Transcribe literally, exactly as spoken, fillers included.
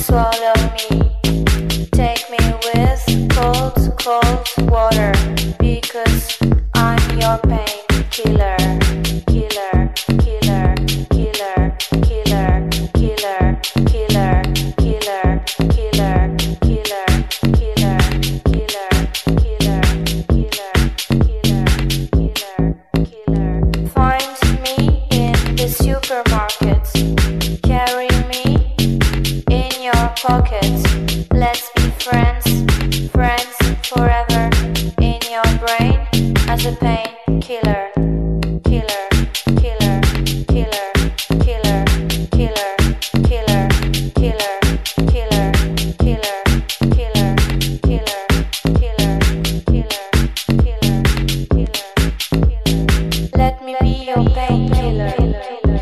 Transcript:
swallow me. Take me with cold, cold water, because I'm your painkiller. Killer, killer, killer, killer, killer, killer, killer, killer, killer, killer, killer, killer, killer, killer, killer, killer. Find me in the supermarket. Carry me in your pocket. Let's be friends, friends forever. In your brain as a painkiller. Killer, killer, killer, killer, killer, killer, killer, killer, killer, killer, killer, killer, killer, killer, killer, killer. Let me be your painkiller.